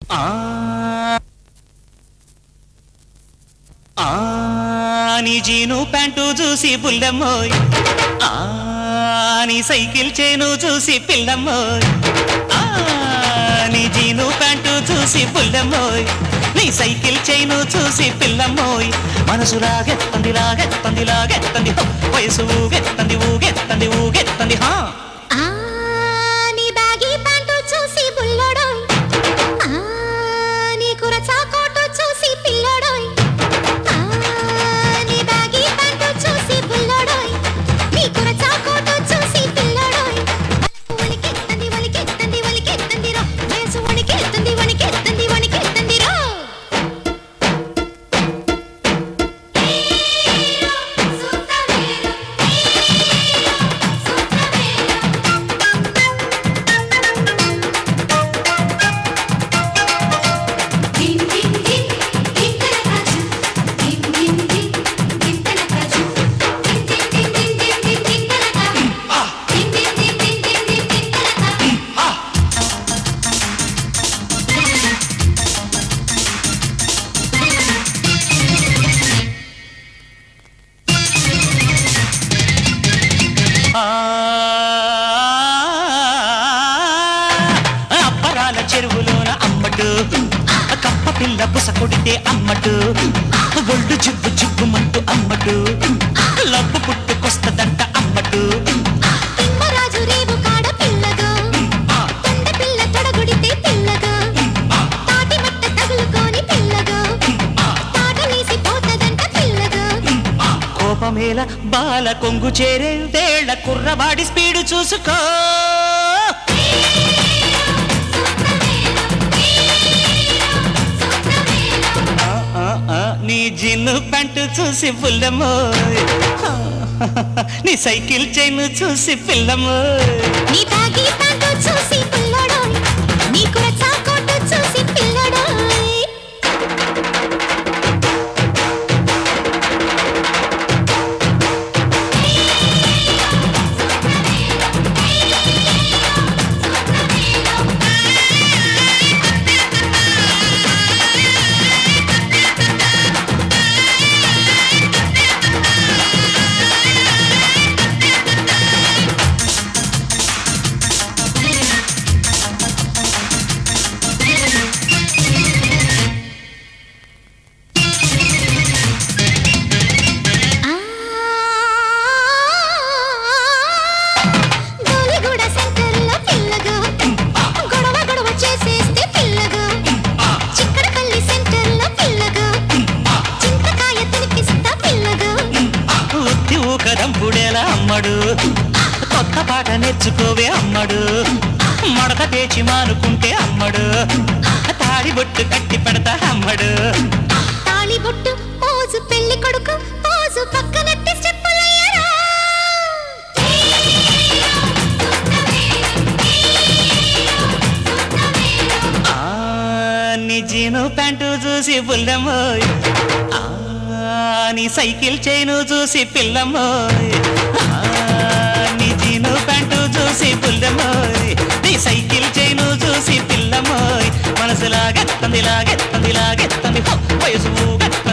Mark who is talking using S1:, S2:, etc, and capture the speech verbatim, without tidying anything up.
S1: ఆ ఆ నీ జీను ప్యాంటు చూసి బుల్లమ్మోయ్, ఆ నీ సైకిల్ చేను చూసి పిల్లమ్మోయ్, ఆ నీ జీను ప్యాంటు చూసి బుల్లమ్మోయ్, నీ సైకిల్ చేను చూసి పిల్లమ్మోయ్. మనసు లాగెత్తంది లాగెత్తంది లాగెత్తంది, వయసు ఊగెత్తంది ఊగెత్తంది ఊగెత్తంది. హా అప్పరాల చెరువులోన అమ్మడు, కప్ప పిల్ల బుస కొడితే అమ్మడు, ఒళ్ళు జిబ్బు జిబ్బుమంటూ అమ్మడు, లబ్బు పుట్టుకొస్తదంట అమ్మడు.
S2: తిమ్మరాజు రేవు కాడ పిల్లగా, కొండ పిల్ల తొడగొడితే పిల్లగా, తాటి మట్ట తగులుకొని పిల్లగా, తాటలేసి పోతదంట పిల్లగా.
S1: కోపమేల బాల కొంగు చేరేదేళ్ల కుర్రవాడి స్పీడు చూసుకో. నీ జిన్ను ప్యాంటు చూసి పుల్లమ్మోయ్, నీ సైకిల్ చైన్ చూసి పిల్లమ్మోయ్,
S2: నీ బ్యాగీ ప్యాంటు చూసి పిల్లడోయ్, నీ కురచా కోటు చూసి పిల్లడోయ్.
S1: అమ్మడు కొత్త పాట నేర్చుకోవే అమ్మడు, మడత పేచి మానుకుంటే అమ్మడు, తాడి బొట్టు కట్టి పెడతా అమ్మడు.
S2: తాళి బొట్టు పోజు పెళ్లి కొడుకు పోజు పక్కనట్టి స్టెప్పులయ్యరా.
S1: నీ జీను ప్యాంటు చూసి పుల్లమ్మోయ్, నీ సైకిల్ చైను చూసి పిల్లమ్మోయ్, నీ జీను ప్యాంటు చూసి పుల్లమ్మోయ్, నీ సైకిల్ చైను చూసి పిల్లమ్మోయ్. మనసు లాగెత్తంది లాగెత్తంది లాగెత్తంది, వయసు ఊగెత్తంది